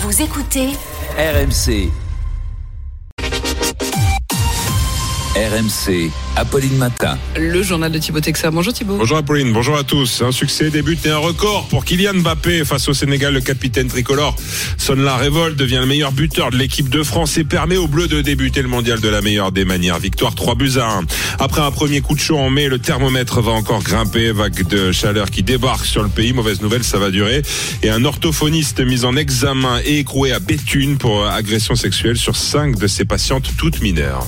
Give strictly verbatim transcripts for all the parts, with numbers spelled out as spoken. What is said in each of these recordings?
Vous écoutez R M C. R M C, Apolline Matin. Le journal de Thibaut Texer. Bonjour Thibaut. Bonjour Apolline, bonjour à tous. Un succès, des buts et un record pour Kylian Mbappé face au Sénégal. Le capitaine tricolore sonne la révolte, devient le meilleur buteur de l'équipe de France et permet aux Bleus de débuter le mondial de la meilleure des manières. Victoire trois buts à un. Après un premier coup de chaud en mai, le thermomètre va encore grimper. Vague de chaleur qui débarque sur le pays. Mauvaise nouvelle, ça va durer. Et un orthophoniste mis en examen et écroué à Béthune pour agression sexuelle sur cinq de ses patientes toutes mineures.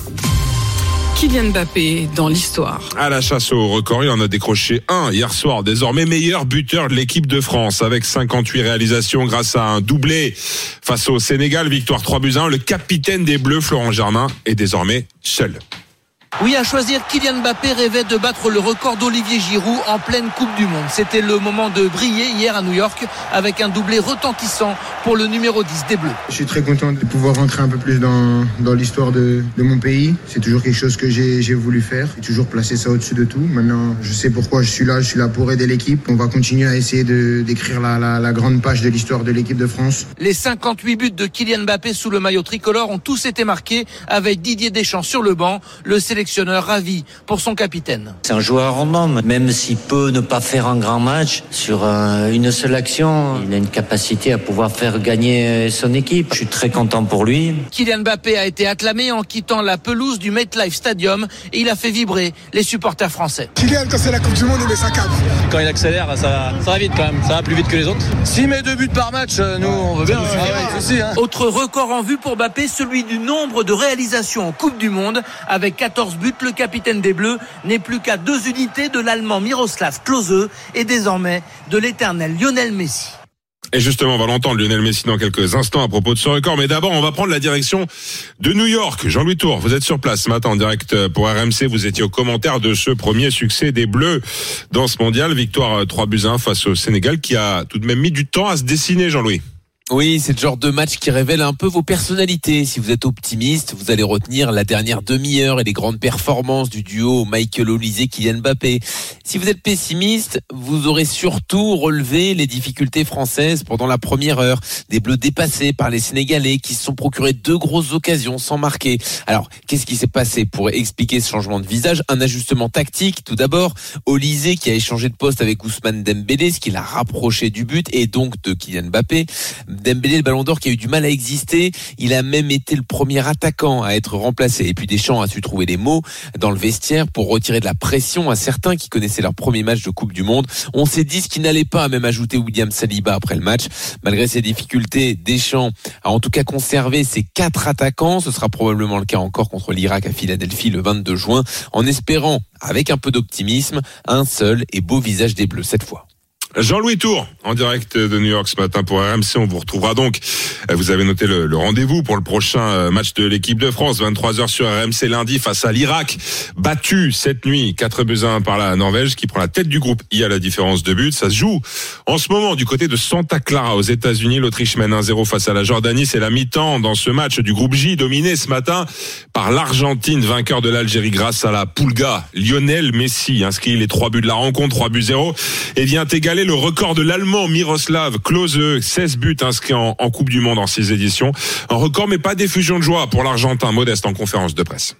Kylian Mbappé dans l'histoire. À la chasse au record, il en a décroché un hier soir, désormais meilleur buteur de l'équipe de France avec cinquante-huit réalisations grâce à un doublé face au Sénégal. Victoire trois buts à un. Le capitaine des Bleus, Florent Germain, est désormais seul. Oui, à choisir, Kylian Mbappé rêvait de battre le record d'Olivier Giroud en pleine Coupe du Monde. C'était le moment de briller hier à New York avec un doublé retentissant pour le numéro dix des Bleus. Je suis très content de pouvoir rentrer un peu plus dans, dans l'histoire de, de mon pays. C'est toujours quelque chose que j'ai, j'ai voulu faire. J'ai toujours placé ça au-dessus de tout. Maintenant, je sais pourquoi je suis là. Je suis là pour aider l'équipe. On va continuer à essayer de, d'écrire la, la, la grande page de l'histoire de l'équipe de France. Les cinquante-huit buts de Kylian Mbappé sous le maillot tricolore ont tous été marqués avec Didier Deschamps sur le banc. Le sélectionneur ravi pour son capitaine. C'est un joueur en homme, même s'il peut ne pas faire un grand match sur un, une seule action, il a une capacité à pouvoir faire gagner son équipe. Je suis très content pour lui. Kylian Mbappé a été acclamé en quittant la pelouse du MetLife Stadium et il a fait vibrer les supporters français. Kylian, quand c'est la Coupe du Monde, il met sa cape. Quand il accélère, ça va, ça va vite quand même, ça va plus vite que les autres. S'il met deux buts par match, nous on veut bien. Ah ouais, aussi, hein. Autre record en vue pour Mbappé, celui du nombre de réalisations en Coupe du Monde. Avec quatorze buts, le capitaine des Bleus n'est plus qu'à deux unités de l'Allemand Miroslav Klose et désormais de l'éternel Lionel Messi. Et justement, on va l'entendre, Lionel Messi, dans quelques instants à propos de ce record. Mais d'abord, on va prendre la direction de New York. Jean-Louis Tour, vous êtes sur place ce matin en direct pour R M C. Vous étiez au commentaire de ce premier succès des Bleus dans ce mondial. Victoire trois buts à un face au Sénégal qui a tout de même mis du temps à se dessiner, Jean-Louis. Oui, c'est le genre de match qui révèle un peu vos personnalités. Si vous êtes optimiste, vous allez retenir la dernière demi-heure et les grandes performances du duo Michael Olise-Kylian Mbappé. Si vous êtes pessimiste, vous aurez surtout relevé les difficultés françaises pendant la première heure. Des Bleus dépassés par les Sénégalais qui se sont procurés deux grosses occasions sans marquer. Alors, qu'est-ce qui s'est passé pour expliquer ce changement de visage? Un ajustement tactique, tout d'abord. Olise qui a échangé de poste avec Ousmane Dembélé, ce qui l'a rapproché du but et donc de Kylian Mbappé. Dembélé, le Ballon d'Or qui a eu du mal à exister, il a même été le premier attaquant à être remplacé. Et puis Deschamps a su trouver les mots dans le vestiaire pour retirer de la pression à certains qui connaissaient leur premier match de Coupe du Monde. On s'est dit ce qui n'allait pas, a même ajouté William Saliba après le match. Malgré ces difficultés, Deschamps a en tout cas conservé ses quatre attaquants. Ce sera probablement le cas encore contre l'Irak à Philadelphie le vingt-deux juin, en espérant, avec un peu d'optimisme, un seul et beau visage des Bleus cette fois. Jean-Louis Tour, en direct de New York ce matin pour R M C. On vous retrouvera donc. Vous avez noté le, le rendez-vous pour le prochain match de l'équipe de France, vingt-trois heures sur R M C lundi face à l'Irak. Battu cette nuit, quatre buts à un par la Norvège qui prend la tête du groupe. Il y a la différence de but. Ça se joue en ce moment du côté de Santa Clara aux États-Unis. L'Autriche mène un zéro face à la Jordanie. C'est la mi-temps dans ce match du groupe J, dominé ce matin par l'Argentine, vainqueur de l'Algérie grâce à la Pulga. Lionel Messi inscrit les trois buts de la rencontre, trois buts zéro, et vient égaler le record de l'Allemand Miroslav Klose, seize buts inscrits en, en Coupe du Monde en six éditions. Un record mais pas d'effusion de joie pour l'Argentin, modeste en conférence de presse.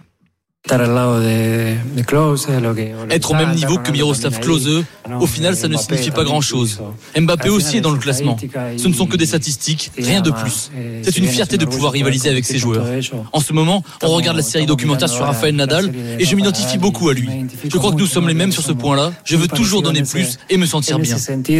Être au même niveau que Miroslav Klose, au final ça ne signifie pas grand-chose. Mbappé aussi est dans le classement. Ce ne sont que des statistiques, rien de plus. C'est une fierté de pouvoir rivaliser avec ces joueurs. En ce moment, on regarde la série documentaire sur Rafael Nadal et je m'identifie beaucoup à lui. Je crois que nous sommes les mêmes sur ce point-là. Je veux toujours donner plus et me sentir bien.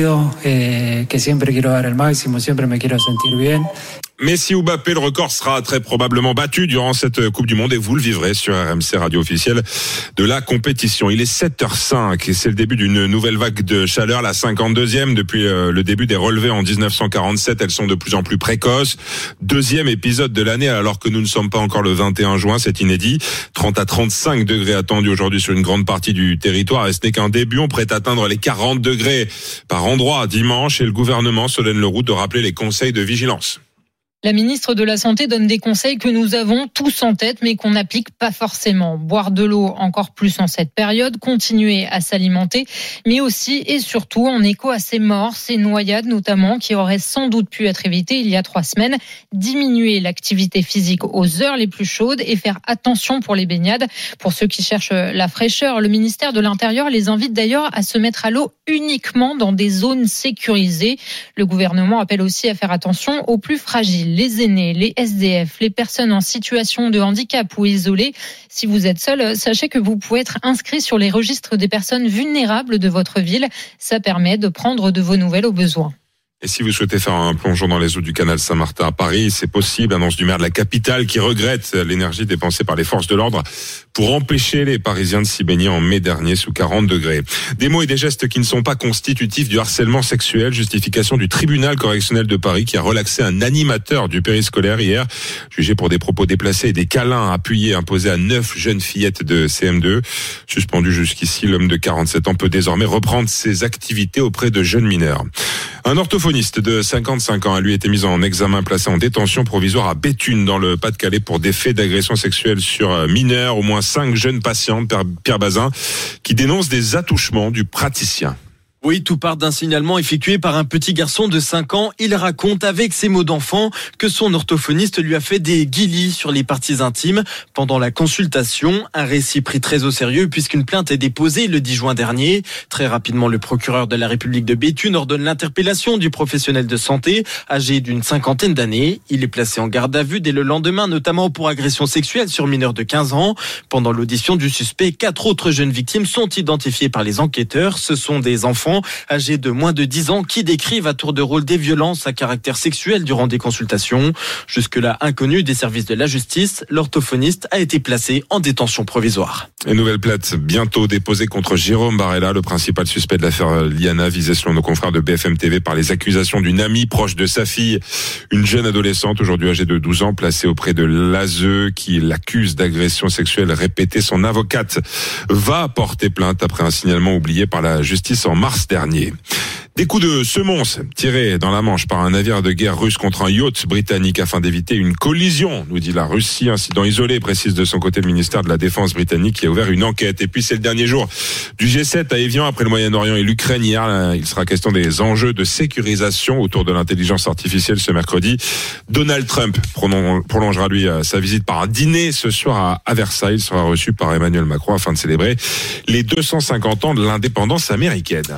Messi ou Mbappé, le record sera très probablement battu durant cette Coupe du Monde et vous le vivrez sur R M C Radio officielle de la compétition. Il est sept heures cinq et c'est le début d'une nouvelle vague de chaleur, la cinquante-deuxième depuis le début des relevés en dix-neuf cent quarante-sept. Elles sont de plus en plus précoces. Deuxième épisode de l'année alors que nous ne sommes pas encore le vingt et un juin, c'est inédit. trente à trente-cinq degrés attendus aujourd'hui sur une grande partie du territoire et ce n'est qu'un début. On prête atteindre les quarante degrés par endroit dimanche et le gouvernement se donne le route de rappeler les conseils de vigilance. La ministre de la Santé donne des conseils que nous avons tous en tête, mais qu'on n'applique pas forcément. Boire de l'eau encore plus en cette période, continuer à s'alimenter, mais aussi et surtout en écho à ces morts, ces noyades notamment, qui auraient sans doute pu être évitées il y a trois semaines. Diminuer l'activité physique aux heures les plus chaudes et faire attention pour les baignades. Pour ceux qui cherchent la fraîcheur, le ministère de l'Intérieur les invite d'ailleurs à se mettre à l'eau uniquement dans des zones sécurisées. Le gouvernement appelle aussi à faire attention aux plus fragiles. Les aînés, les S D F, les personnes en situation de handicap ou isolées. Si vous êtes seul, sachez que vous pouvez être inscrit sur les registres des personnes vulnérables de votre ville. Ça permet de prendre de vos nouvelles au besoin. Et si vous souhaitez faire un plongeon dans les eaux du canal Saint-Martin à Paris, c'est possible, annonce du maire de la capitale qui regrette l'énergie dépensée par les forces de l'ordre pour empêcher les Parisiens de s'y baigner en mai dernier sous quarante degrés. Des mots et des gestes qui ne sont pas constitutifs du harcèlement sexuel, justification du tribunal correctionnel de Paris qui a relaxé un animateur du périscolaire hier, jugé pour des propos déplacés et des câlins appuyés imposés à neuf jeunes fillettes de C M deux. Suspendu jusqu'ici, l'homme de quarante-sept ans peut désormais reprendre ses activités auprès de jeunes mineurs. Un orthophoniste de cinquante-cinq ans a lui été mis en examen, placé en détention provisoire à Béthune dans le Pas-de-Calais pour des faits d'agression sexuelle sur mineurs. Au moins cinq jeunes patientes, Pierre Bazin, qui dénoncent des attouchements du praticien. Oui, tout part d'un signalement effectué par un petit garçon de cinq ans. Il raconte avec ses mots d'enfant que son orthophoniste lui a fait des guilis sur les parties intimes pendant la consultation. Un récit pris très au sérieux puisqu'une plainte est déposée le dix juin dernier. Très rapidement, le procureur de la République de Béthune ordonne l'interpellation du professionnel de santé âgé d'une cinquantaine d'années. Il est placé en garde à vue dès le lendemain, notamment pour agression sexuelle sur mineur de quinze ans. Pendant l'audition du suspect, quatre autres jeunes victimes sont identifiées par les enquêteurs. Ce sont des enfants âgés de moins de dix ans qui décrivent à tour de rôle des violences à caractère sexuel durant des consultations. Jusque-là inconnu des services de la justice, l'orthophoniste a été placé en détention provisoire. Et nouvelle plainte bientôt déposée contre Jérôme Barella, le principal suspect de l'affaire Liana, visé selon nos confrères de B F M T V par les accusations d'une amie proche de sa fille, une jeune adolescente aujourd'hui âgée de douze ans, placée auprès de l'A S E qui l'accuse d'agression sexuelle répétée. Son avocate va porter plainte après un signalement oublié par la justice en mars dernier. Des coups de semonce tirés dans la Manche par un navire de guerre russe contre un yacht britannique afin d'éviter une collision, nous dit la Russie. Incident isolé, précise de son côté le ministère de la Défense britannique qui a ouvert une enquête. Et puis c'est le dernier jour du G sept à Évian après le Moyen-Orient et l'Ukraine hier. Il sera question des enjeux de sécurisation autour de l'intelligence artificielle ce mercredi. Donald Trump prolongera lui sa visite par un dîner ce soir à Versailles. Il sera reçu par Emmanuel Macron afin de célébrer les deux cent cinquante ans de l'indépendance américaine.